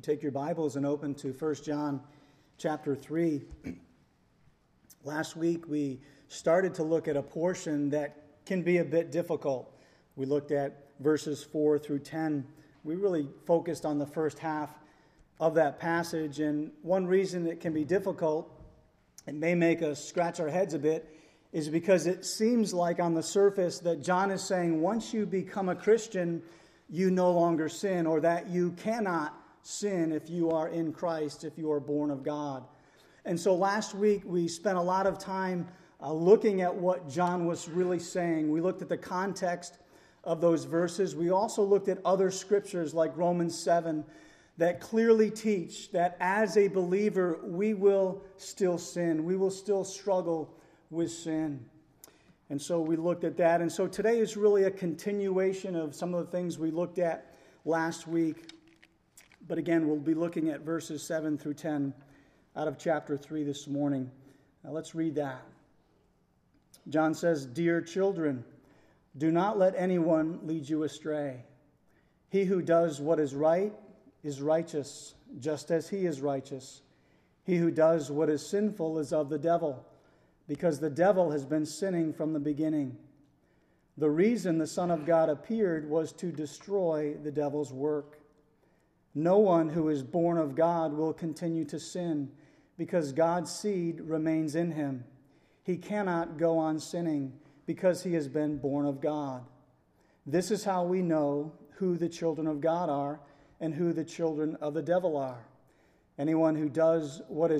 you take your Bibles and open to 1 John chapter 3. Last week we started to look at a portion that can be a bit difficult. We looked at verses 4 through 10. We really focused on the first half of that passage, and one reason it can be difficult, it may make us scratch our heads a bit, is because it seems like on the surface that John is saying once you become a Christian, you no longer sin, or that you cannot sin if you are in Christ, if you are born of God. And so last week we spent a lot of time looking at what John was really saying. We looked at the context of those verses. We also looked at other scriptures like Romans 7 that clearly teach that as a believer we will still sin. We will still struggle with sin. And so we looked at that. And so today is really a continuation of some of the things we looked at last week. But again, we'll be looking at verses 7 through 10 out of chapter 3 this morning. Now let's read that. John says, "Dear children, do not let anyone lead you astray. He who does what is right is righteous, just as he is righteous. He who does what is sinful is of the devil, because the devil has been sinning from the beginning. The reason the Son of God appeared was to destroy the devil's work. No one who is born of God will continue to sin, because God's seed remains in him. He cannot go on sinning, because he has been born of God. This is how we know who the children of God are and who the children of the devil are. Anyone who does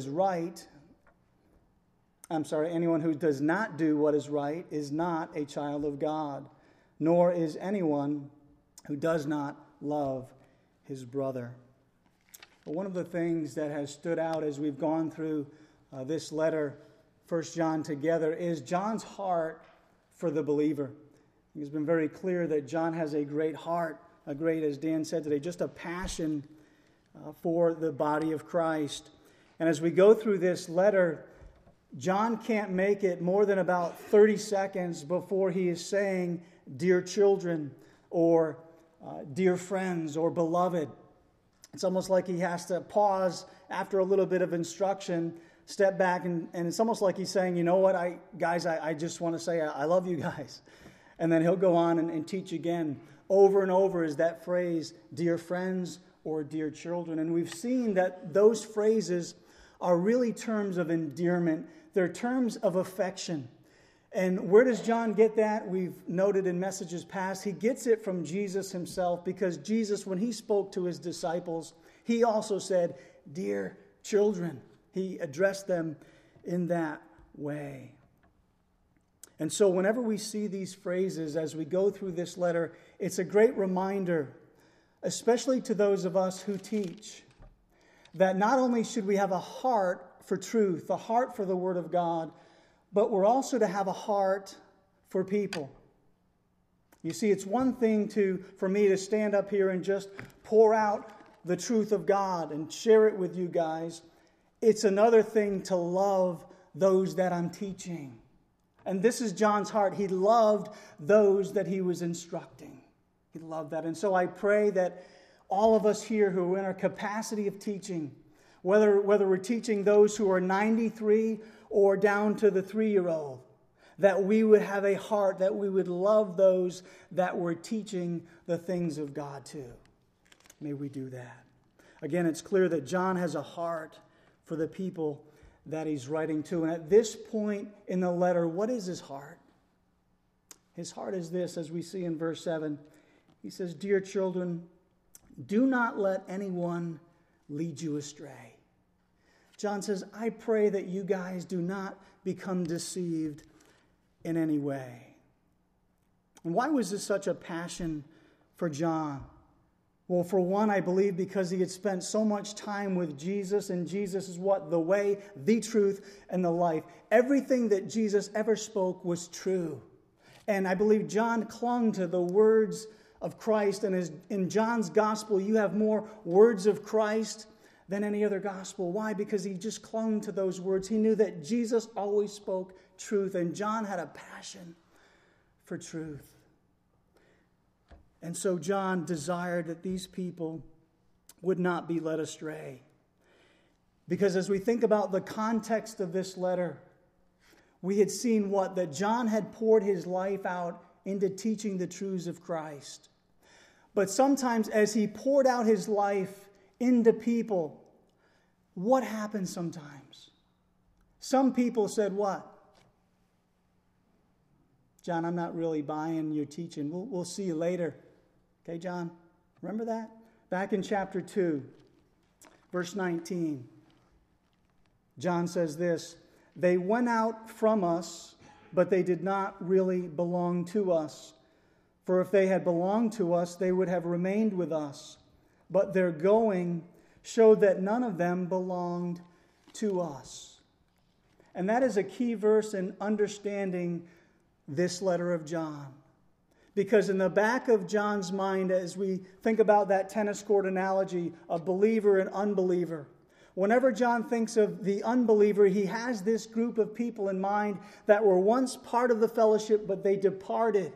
not do what is right is not a child of God, nor is anyone who does not love his brother." But one of the things that has stood out as we've gone through this letter, 1 John, together, is John's heart for the believer. It's been very clear that John has a great heart, as Dan said today, just a passion for the body of Christ. And as we go through this letter, John can't make it more than about 30 seconds before he is saying, "Dear children," or "Dear friends," or "Beloved." It's almost like he has to pause after a little bit of instruction, step back, and it's almost like he's saying, "You know what, I just want to say I love you guys." And then he'll go on and teach again. Over and over is that phrase, "Dear friends," or "Dear children." And we've seen that those phrases are really terms of endearment. They're terms of affection. And where does John get that? We've noted in messages past, he gets it from Jesus himself, because Jesus, when he spoke to his disciples, he also said, "Dear children." He addressed them in that way. And so whenever we see these phrases as we go through this letter, it's a great reminder, especially to those of us who teach, that not only should we have a heart for truth, a heart for the Word of God, but we're also to have a heart for people. You see, it's one thing for me to stand up here and just pour out the truth of God and share it with you guys. It's another thing to love those that I'm teaching. And this is John's heart. He loved those that he was instructing. He loved that. And so I pray that all of us here who are in our capacity of teaching, whether we're teaching those who are 93 or down to the 3-year-old, that we would have a heart, that we would love those that we're teaching the things of God to. May we do that. Again, it's clear that John has a heart for the people that he's writing to. And at this point in the letter, what is his heart? His heart is this, as we see in verse 7. He says, "Dear children, do not let anyone lead you astray." John says, I pray that you guys do not become deceived in any way. And why was this such a passion for John? Well, for one, I believe because he had spent so much time with Jesus, and Jesus is what? The way, the truth, and the life. Everything that Jesus ever spoke was true. And I believe John clung to the words of Christ, and in John's gospel, you have more words of Christ than any other gospel. Why? Because he just clung to those words. He knew that Jesus always spoke truth, and John had a passion for truth. And so John desired that these people would not be led astray. Because as we think about the context of this letter, we had seen what? That John had poured his life out into teaching the truths of Christ. But sometimes as he poured out his life into people, what happened sometimes? Some people said what? John, I'm not really buying your teaching. We'll see you later. Okay, John? Remember that? Back in chapter 2, verse 19. John says this, "They went out from us, but they did not really belong to us. For if they had belonged to us, they would have remained with us. But their going showed that none of them belonged to us." And that is a key verse in understanding this letter of John. Because in the back of John's mind, as we think about that tennis court analogy of believer and unbeliever, whenever John thinks of the unbeliever, he has this group of people in mind that were once part of the fellowship, but they departed.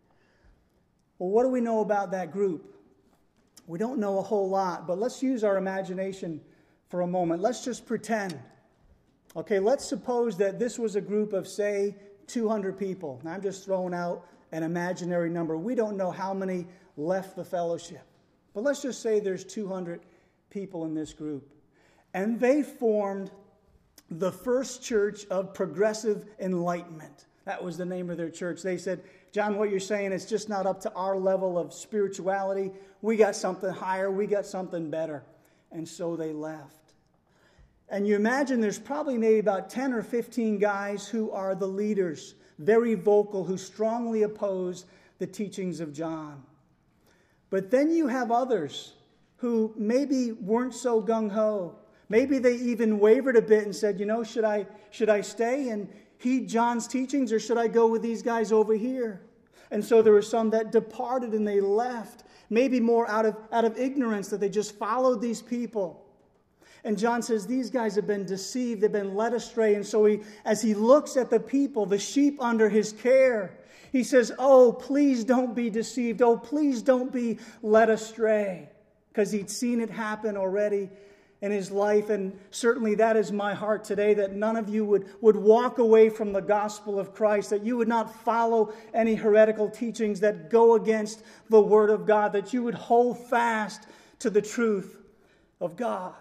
Well, what do we know about that group? We don't know a whole lot, but let's use our imagination for a moment. Let's just pretend. Okay, let's suppose that this was a group of, say, 200 people. Now, I'm just throwing out an imaginary number. We don't know how many left the fellowship. But let's just say there's 200 people in this group. And they formed the First Church of Progressive Enlightenment. That was the name of their church. They said, "John, what you're saying is just not up to our level of spirituality. We got something higher. We got something better." And so they left. And you imagine there's probably maybe about 10 or 15 guys who are the leaders, very vocal, who strongly oppose the teachings of John. But then you have others who maybe weren't so gung-ho. Maybe they even wavered a bit and said, should I stay and heed John's teachings, or should I go with these guys over here? And so there were some that departed and they left, maybe more out of ignorance, that they just followed these people. And John says these guys have been deceived, they've been led astray. And so as he looks at the people, the sheep under his care, he says, "Oh, please don't be deceived. Oh, please don't be led astray." Because he'd seen it happen already in his life. And certainly that is my heart today, that none of you would walk away from the gospel of Christ, that you would not follow any heretical teachings that go against the Word of God, that you would hold fast to the truth of God.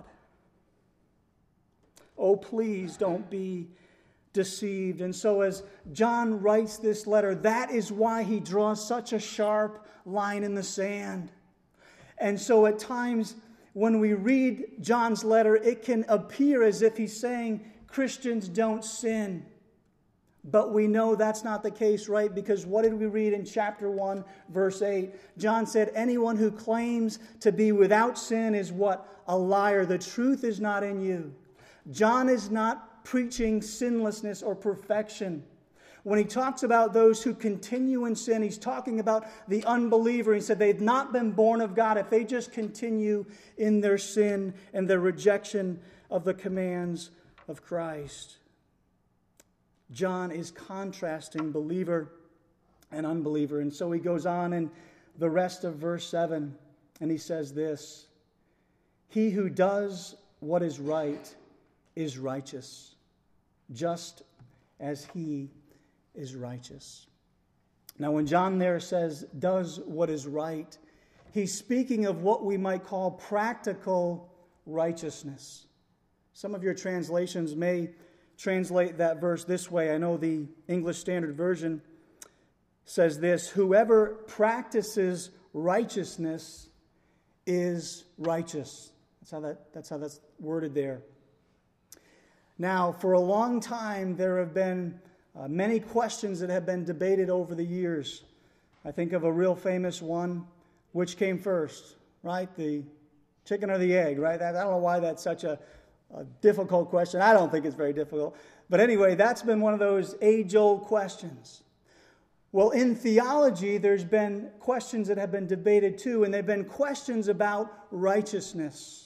Oh, please don't be deceived. And so as John writes this letter, that is why he draws such a sharp line in the sand. And so at times when we read John's letter, it can appear as if he's saying Christians don't sin. But we know that's not the case, right? Because what did we read in chapter 1, verse 8? John said, "Anyone who claims to be without sin is what? A liar. The truth is not in you." John is not preaching sinlessness or perfection. When he talks about those who continue in sin, he's talking about the unbeliever. He said they've not been born of God if they just continue in their sin and their rejection of the commands of Christ. John is contrasting believer and unbeliever. And so he goes on in the rest of verse 7, and he says this: "He who does what is right is righteous, just as he is righteous." Now, when John there says, "does what is right," he's speaking of what we might call practical righteousness. Some of your translations may translate that verse this way. I know the English Standard Version says this: "Whoever practices righteousness is righteous." That's how that's worded there. Now, for a long time, there have been many questions that have been debated over the years. I think of a real famous one: which came first, right? The chicken or the egg, right? I don't know why that's such a difficult question. I don't think it's very difficult. But anyway, that's been one of those age-old questions. Well, in theology, there's been questions that have been debated too, and they've been questions about righteousness.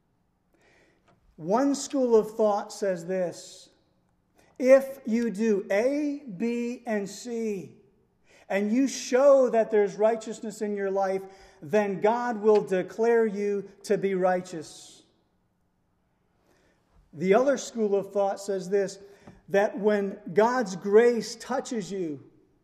One school of thought says this: if you do A, B, and C, and you show that there's righteousness in your life, then God will declare you to be righteous. The other school of thought says this, that when God's grace touches you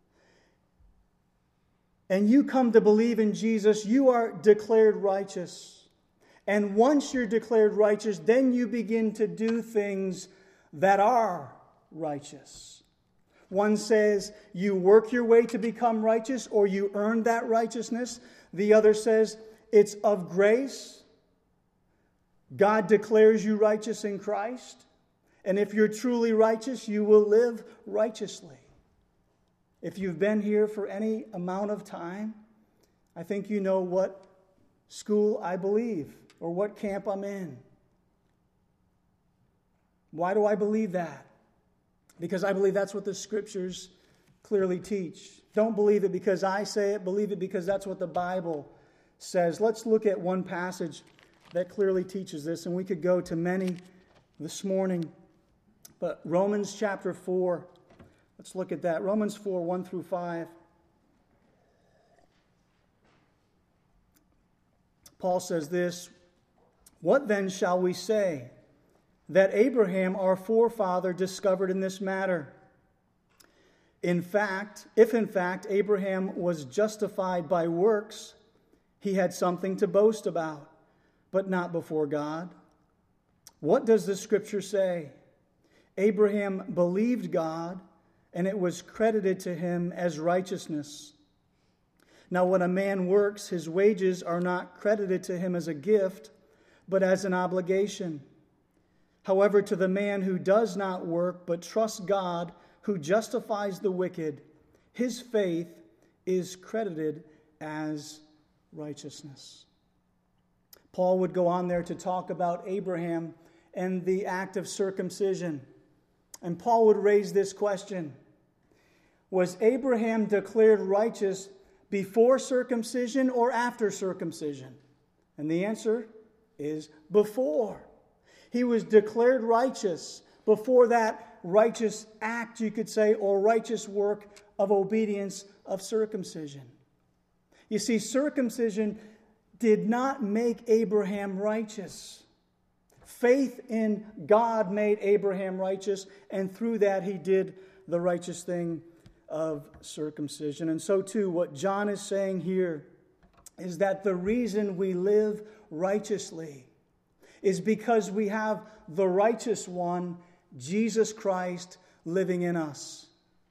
and you come to believe in Jesus, you are declared righteous. And once you're declared righteous, then you begin to do things that are righteous. One says you work your way to become righteous or you earn that righteousness. The other says it's of grace. God declares you righteous in Christ. And if you're truly righteous, you will live righteously. If you've been here for any amount of time, I think you know what school I believe or what camp I'm in. Why do I believe that? Because I believe that's what the Scriptures clearly teach. Don't believe it because I say it. Believe it because that's what the Bible says. Let's look at one passage that clearly teaches this, and we could go to many this morning. But Romans chapter 4, let's look at that. Romans 4, 1 through 5. Paul says this, "What then shall we say? That Abraham, our forefather, discovered in this matter? In fact, if in fact Abraham was justified by works, he had something to boast about, but not before God. What does the Scripture say? Abraham believed God, and it was credited to him as righteousness. Now when a man works, his wages are not credited to him as a gift, but as an obligation. However, to the man who does not work, but trusts God, who justifies the wicked, his faith is credited as righteousness." Paul would go on there to talk about Abraham and the act of circumcision. And Paul would raise this question: was Abraham declared righteous before circumcision or after circumcision? And the answer is before. He was declared righteous before that righteous act, you could say, or righteous work of obedience of circumcision. You see, circumcision did not make Abraham righteous. Faith in God made Abraham righteous, and through that he did the righteous thing of circumcision. And so too, what John is saying here is that the reason we live righteously is because we have the righteous one, Jesus Christ, living in us.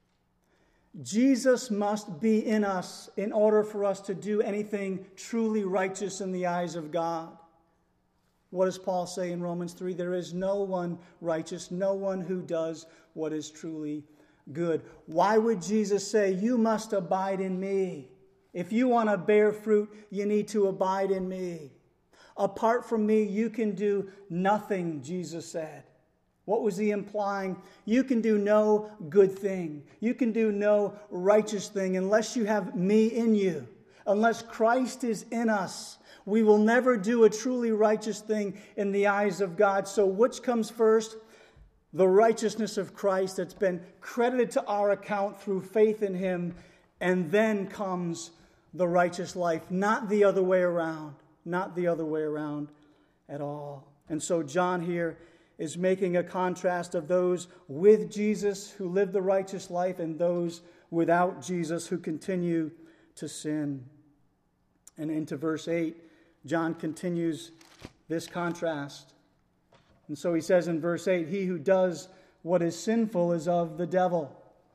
Jesus must be in us in order for us to do anything truly righteous in the eyes of God. What does Paul say in Romans 3? There is no one righteous, no one who does what is truly good. Why would Jesus say, "You must abide in me"? If you want to bear fruit, you need to abide in me. Apart from me, you can do nothing, Jesus said. What was he implying? You can do no good thing. You can do no righteous thing unless you have me in you. Unless Christ is in us, we will never do a truly righteous thing in the eyes of God. So which comes first? The righteousness of Christ that's been credited to our account through faith in him. And then comes the righteous life. Not the other way around. Not the other way around at all. And so John here is making a contrast of those with Jesus who live the righteous life and those without Jesus who continue to sin. And into verse 8, John continues this contrast. And so he says in verse 8, "He who does what is sinful is of the devil."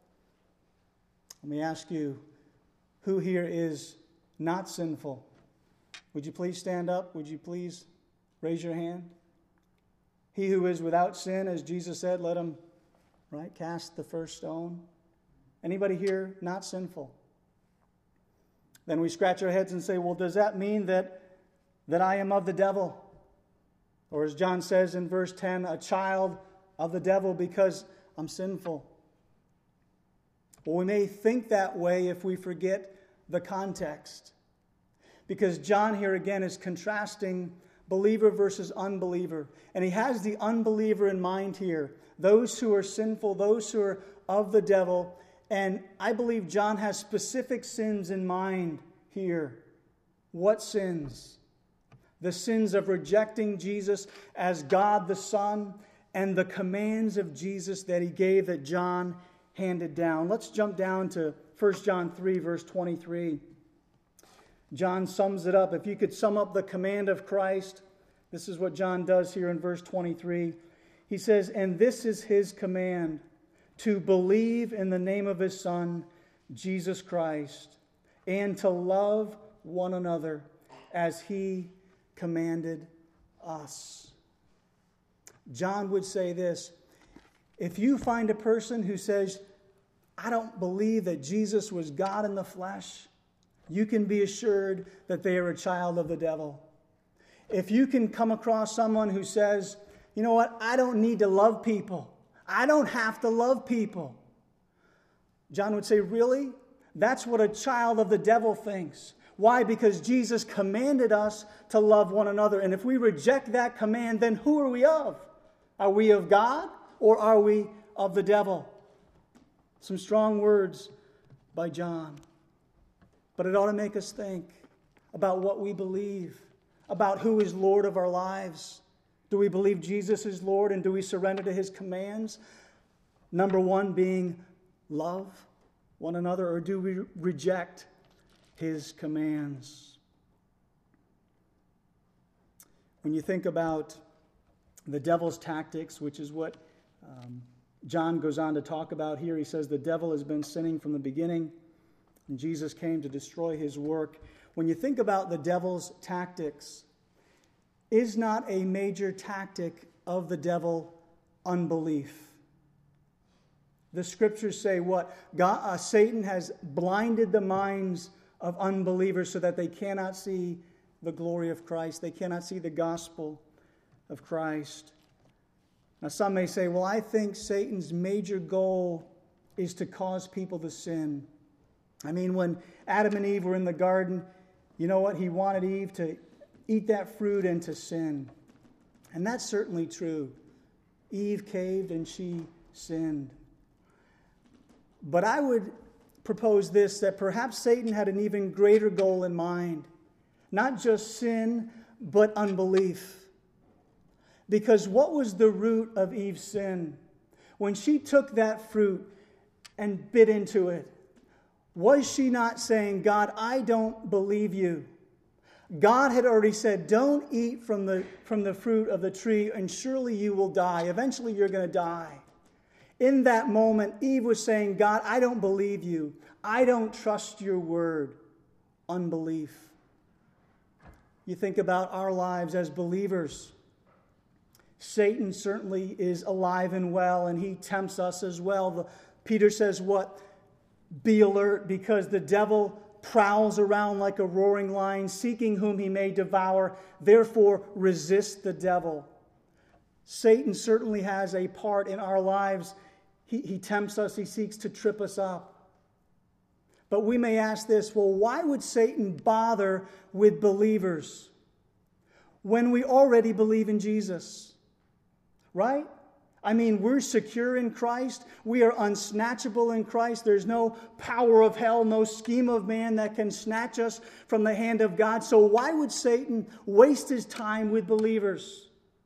Let me ask you, who here is not sinful? Would you please stand up? Would you please raise your hand? He who is without sin, as Jesus said, let him, cast the first stone. Anybody here not sinful? Then we scratch our heads and say, well, does that mean that I am of the devil? Or as John says in verse 10, a child of the devil because I'm sinful. Well, we may think that way if we forget the context. Because John here again is contrasting believer versus unbeliever. And he has the unbeliever in mind here. Those who are sinful, those who are of the devil. And I believe John has specific sins in mind here. What sins? The sins of rejecting Jesus as God the Son and the commands of Jesus that he gave that John handed down. Let's jump down to 1 John 3, verse 23. John sums it up. If you could sum up the command of Christ, this is what John does here in verse 23. He says, "And this is his command, to believe in the name of his Son, Jesus Christ, and to love one another as he commanded us." John would say this: if you find a person who says, "I don't believe that Jesus was God in the flesh," you can be assured that they are a child of the devil. If you can come across someone who says, "You know what, I don't need to love people. I don't have to love people," John would say, "Really? That's what a child of the devil thinks." Why? Because Jesus commanded us to love one another. And if we reject that command, then who are we of? Are we of God or are we of the devil? Some strong words by John. But it ought to make us think about what we believe, about who is Lord of our lives. Do we believe Jesus is Lord, and do we surrender to his commands? Number one being love one another, or do we reject his commands? When you think about the devil's tactics, which is what John goes on to talk about here, he says the devil has been sinning from the beginning, and Jesus came to destroy his work. When you think about the devil's tactics, is not a major tactic of the devil unbelief? The scriptures say what? Satan has blinded the minds of unbelievers so that they cannot see the glory of Christ. They cannot see the gospel of Christ. Now some may say, well, I think Satan's major goal is to cause people to sin. I mean, when Adam and Eve were in the garden, you know what? He wanted Eve to eat that fruit and to sin. And that's certainly true. Eve caved and she sinned. But I would propose this, that perhaps Satan had an even greater goal in mind. Not just sin, but unbelief. Because what was the root of Eve's sin? When she took that fruit and bit into it, was she not saying, "God, I don't believe you"? God had already said, "Don't eat from the fruit of the tree, and surely you will die. Eventually you're going to die." In that moment, Eve was saying, "God, I don't believe you. I don't trust your word." Unbelief. You think about our lives as believers. Satan certainly is alive and well, and he tempts us as well. Peter says what? Be alert, because the devil prowls around like a roaring lion, seeking whom he may devour. Therefore, resist the devil. Satan certainly has a part in our lives. He tempts us. He seeks to trip us up. But we may ask this, well, why would Satan bother with believers when we already believe in Jesus? Right? I mean, we're secure in Christ. We are unsnatchable in Christ. There's no power of hell, no scheme of man that can snatch us from the hand of God. So why would Satan waste his time with believers?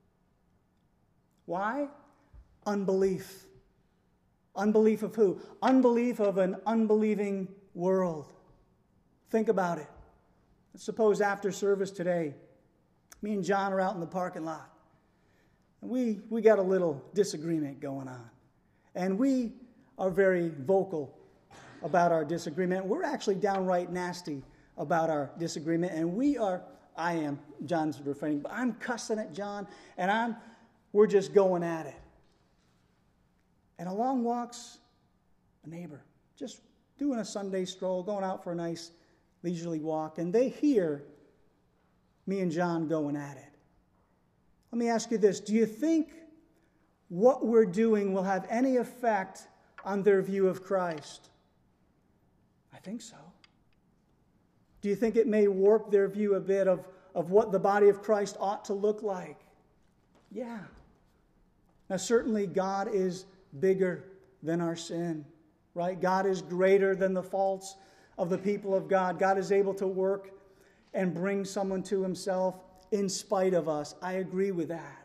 Why? Unbelief. Unbelief of who? Unbelief of an unbelieving world. Think about it. Let's suppose after service today, me and John are out in the parking lot. We got a little disagreement going on. And we are very vocal about our disagreement. We're actually downright nasty about our disagreement. And I am, John's refraining, but I'm cussing at John, and we're just going at it. And along walks a neighbor, just doing a Sunday stroll, going out for a nice leisurely walk, and they hear me and John going at it. Let me ask you this. Do you think what we're doing will have any effect on their view of Christ? I think so. Do you think it may warp their view a bit of what the body of Christ ought to look like? Yeah. Now, certainly God is bigger than our sin, right? God is greater than the faults of the people of God. God is able to work and bring someone to himself in spite of us. I agree with that.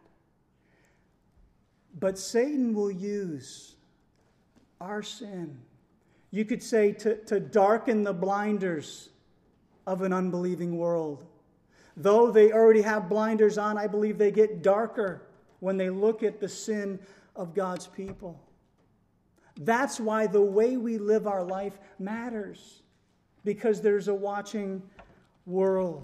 But Satan will use our sin, you could say, to darken the blinders of an unbelieving world. Though they already have blinders on, I believe they get darker when they look at the sin of God's people. That's why the way we live our life matters, because there's a watching world.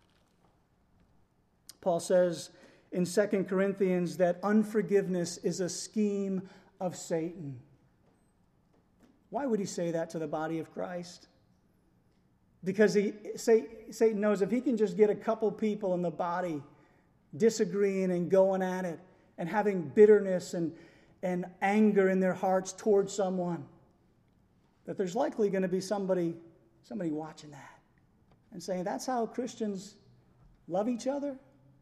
Paul says in 2 Corinthians that unforgiveness is a scheme of Satan. Why would he say that to the body of Christ? Because Satan knows if he can just get a couple people in the body disagreeing and going at it and having bitterness and anger in their hearts towards someone, that there's likely going to be somebody watching that and saying, that's how Christians love each other?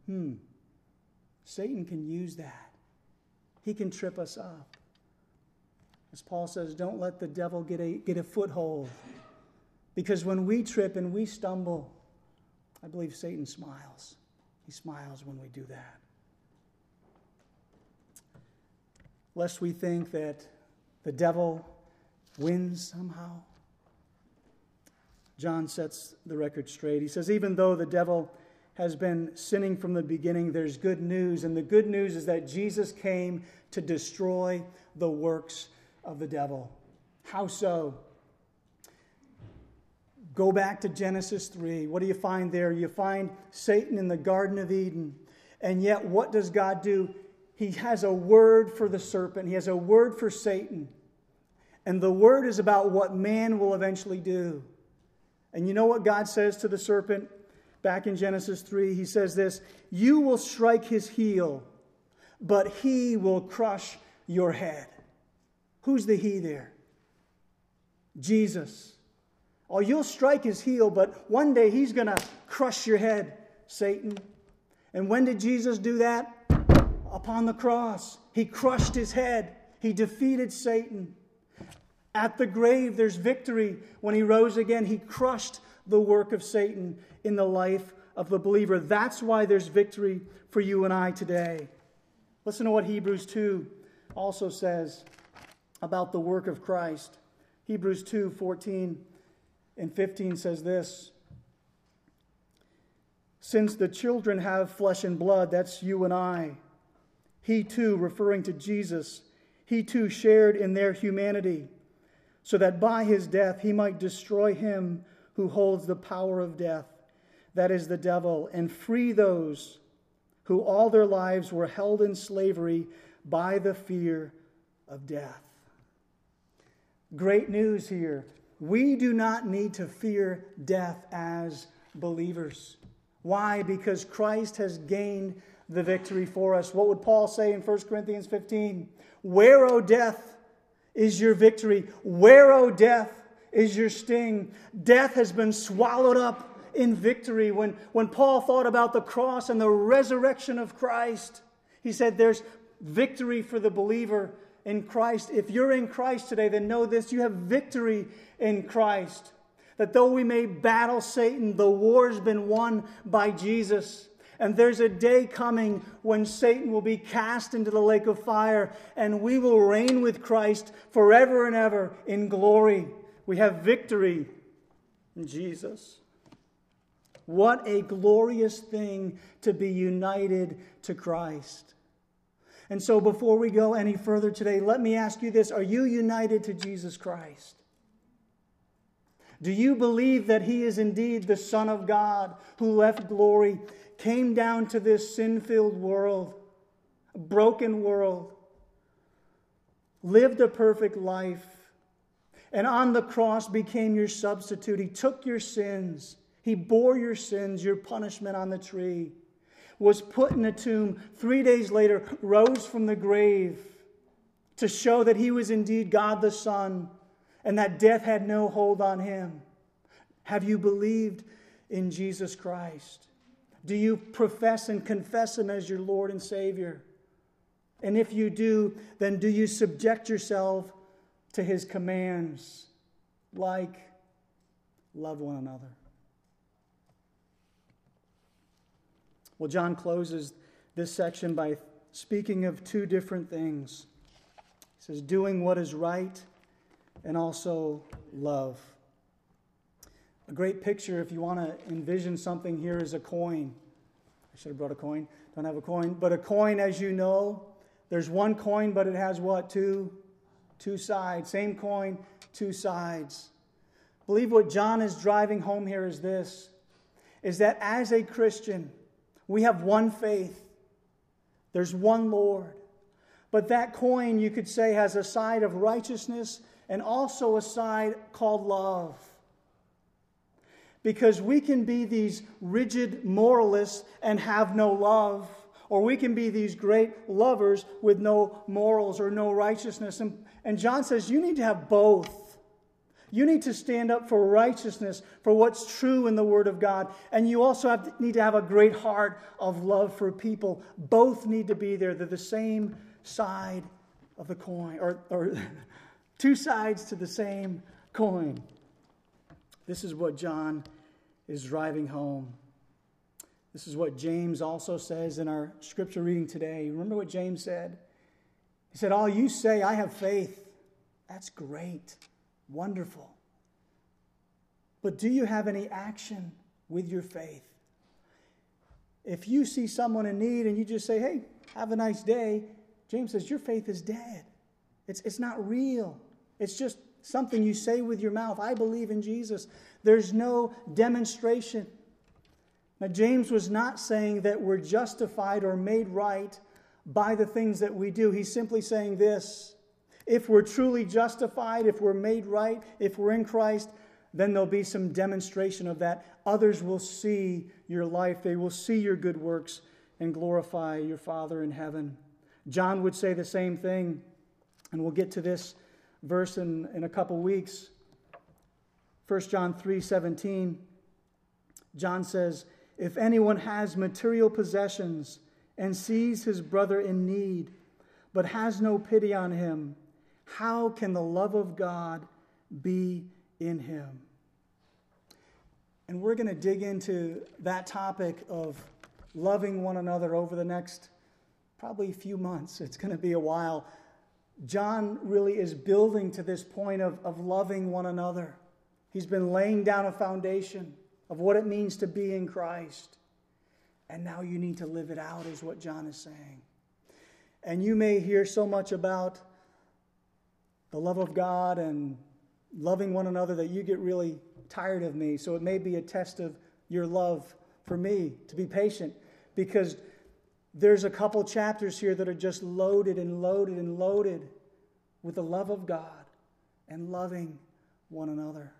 Satan can use that. He can trip us up. As Paul says, don't let the devil get a foothold. Because when we trip and we stumble, I believe Satan smiles. He smiles when we do that. Lest we think that the devil wins somehow. John sets the record straight. He says, even though the devil has been sinning from the beginning, there's good news. And the good news is that Jesus came to destroy the works of the devil. How so? Go back to Genesis 3. What do you find there? You find Satan in the Garden of Eden. And yet, what does God do? He has a word for the serpent. He has a word for Satan. And the word is about what man will eventually do. And you know what God says to the serpent? Back in Genesis 3, he says this, you will strike his heel, but he will crush your head. Who's the he there? Jesus. Oh, you'll strike his heel, but one day he's going to crush your head, Satan. And when did Jesus do that? Upon the cross. He crushed his head. He defeated Satan. At the grave, there's victory. When he rose again, he crushed the work of Satan in the life of the believer. That's why there's victory for you and I today. Listen to what Hebrews 2 also says about the work of Christ. Hebrews 2:14 and 15 says this. Since the children have flesh and blood, that's you and I, he too, referring to Jesus, he too shared in their humanity, so that by his death he might destroy him who holds the power of death, that is the devil, and free those who all their lives were held in slavery by the fear of death. Great news here. We do not need to fear death as believers. Why? Because Christ has gained the victory for us. What would Paul say in 1 Corinthians 15? Where, O death, is your victory? Where, O death, is your sting? Death has been swallowed up in victory. When Paul thought about the cross and the resurrection of Christ, he said there's victory for the believer in Christ. If you're in Christ today, then know this, you have victory in Christ. That though we may battle Satan, the war's been won by Jesus. And there's a day coming when Satan will be cast into the lake of fire, and we will reign with Christ forever and ever in glory. We have victory in Jesus. What a glorious thing to be united to Christ. And so before we go any further today, let me ask you this. Are you united to Jesus Christ? Do you believe that he is indeed the Son of God who left glory, came down to this sin-filled world, a broken world, lived a perfect life, and on the cross became your substitute? He took your sins. He bore your sins, your punishment on the tree, was put in a tomb, 3 days later rose from the grave to show that he was indeed God the Son and that death had no hold on him. Have you believed in Jesus Christ? Do you profess and confess him as your Lord and Savior? And if you do, then do you subject yourself to his commands, like love one another? Well, John closes this section by speaking of two different things. He says, doing what is right and also love. A great picture, if you want to envision something here, is a coin. I should have brought a coin. Don't have a coin. But a coin, as you know, there's one coin, but it has what? Two sides. Same coin, two sides. I believe what John is driving home here is this, is that as a Christian, we have one faith. There's one Lord. But that coin, you could say, has a side of righteousness and also a side called love. Because we can be these rigid moralists and have no love, or we can be these great lovers with no morals or no righteousness. And John says you need to have both. You need to stand up for righteousness, for what's true in the Word of God. And you also need to have a great heart of love for people. Both need to be there. They're the same side of the coin, or two sides to the same coin. This is what John is driving home. This is what James also says in our scripture reading today. Remember what James said? He said, "Oh, you say I have faith. That's great. Wonderful. But do you have any action with your faith? If you see someone in need and you just say, hey, have a nice day," James says, your faith is dead. It's not real. It's just something you say with your mouth. I believe in Jesus. There's no demonstration. Now, James was not saying that we're justified or made right by the things that we do. He's simply saying this: if we're truly justified, if we're made right, if we're in Christ, then there'll be some demonstration of that. Others will see your life. They will see your good works and glorify your Father in heaven. John would say the same thing, and we'll get to this verse in a couple weeks. 1 John 3:17, John says, "If anyone has material possessions and sees his brother in need, but has no pity on him, how can the love of God be in him?" And we're going to dig into that topic of loving one another over the next probably few months. It's going to be a while. John really is building to this point of loving one another. He's been laying down a foundation of what it means to be in Christ. And now you need to live it out, is what John is saying. And you may hear so much about the love of God and loving one another that you get really tired of me. So it may be a test of your love for me to be patient, because there's a couple chapters here that are just loaded and loaded and loaded with the love of God and loving one another.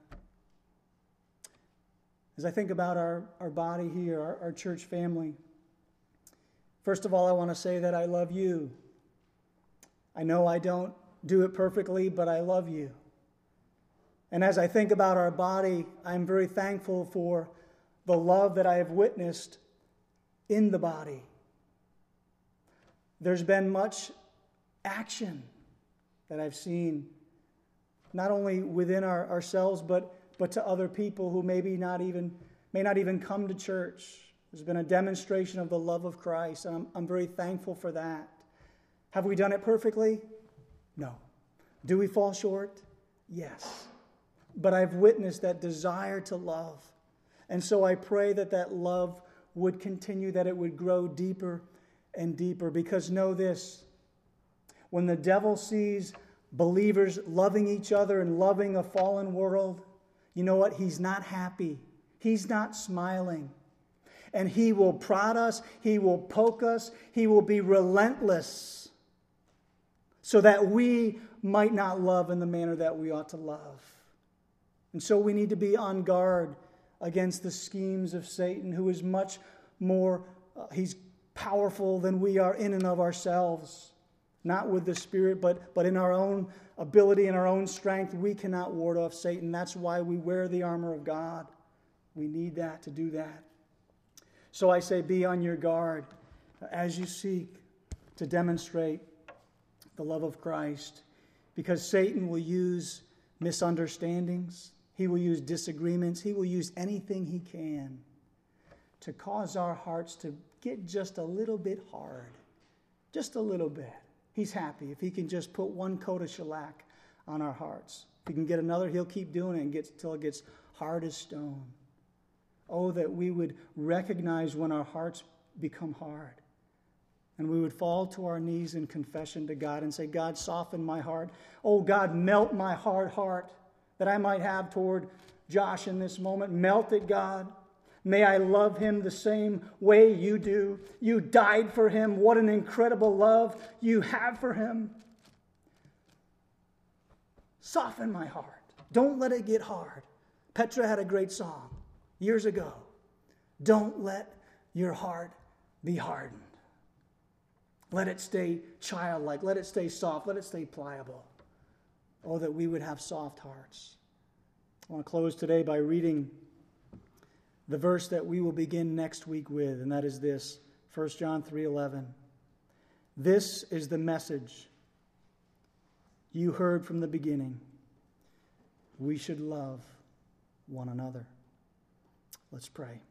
As I think about our body here, our church family, first of all, I want to say that I love you. I know I don't do it perfectly, but I love you. And as I think about our body, I'm very thankful for the love that I have witnessed in the body. There's been much action that I've seen, not only within ourselves, but to other people who may not even come to church. There's been a demonstration of the love of Christ, and I'm very thankful for that. Have we done it perfectly? No. Do we fall short? Yes. But I've witnessed that desire to love. And so I pray that love would continue, that it would grow deeper and deeper. Because know this, when the devil sees believers loving each other and loving a fallen world, you know what? He's not happy. He's not smiling. And he will prod us. He will poke us. He will be relentless so that we might not love in the manner that we ought to love. And so we need to be on guard against the schemes of Satan, who is much more, he's powerful than we are in and of ourselves. Not with the Spirit, but in our own ability and our own strength. We cannot ward off Satan. That's why we wear the armor of God. We need that to do that. So I say, be on your guard as you seek to demonstrate the love of Christ. Because Satan will use misunderstandings. He will use disagreements. He will use anything he can to cause our hearts to get just a little bit hard. Just a little bit. He's happy if he can just put one coat of shellac on our hearts. If he can get another, he'll keep doing it until it gets hard as stone. Oh, that we would recognize when our hearts become hard. And we would fall to our knees in confession to God and say, God, soften my heart. Oh, God, melt my hard heart that I might have toward Josh in this moment. Melt it, God. May I love him the same way you do. You died for him. What an incredible love you have for him. Soften my heart. Don't let it get hard. Petra had a great song years ago. Don't let your heart be hardened. Let it stay childlike. Let it stay soft. Let it stay pliable. Oh, that we would have soft hearts. I want to close today by reading the verse that we will begin next week with, and that is this, 1 John 3:11. This is the message you heard from the beginning. We should love one another. Let's pray.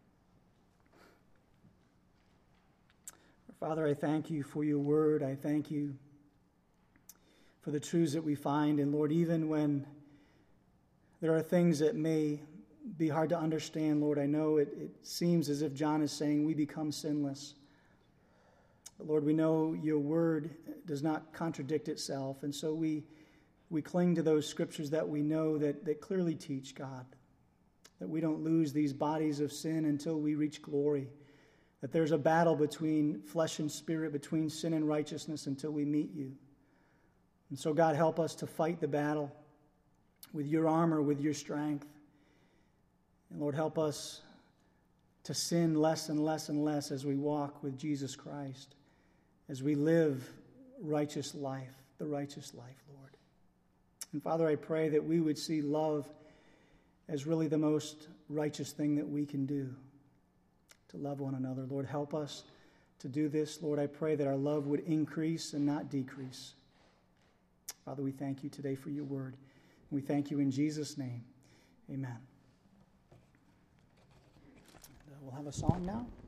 Father, I thank you for your word. I thank you for the truths that we find. And Lord, even when there are things that may be hard to understand, Lord, I know it seems as if John is saying we become sinless. But Lord, we know your word does not contradict itself. And so we cling to those scriptures that we know that clearly teach, God, that we don't lose these bodies of sin until we reach glory. That there's a battle between flesh and spirit, between sin and righteousness until we meet you. And so, God, help us to fight the battle with your armor, with your strength. And Lord, help us to sin less and less and less as we walk with Jesus Christ, as we live righteous life, the righteous life, Lord. And Father, I pray that we would see love as really the most righteous thing that we can do. To love one another. Lord, help us to do this. Lord, I pray that our love would increase and not decrease. Father, we thank you today for your word. We thank you in Jesus' name. Amen. And we'll have a song now.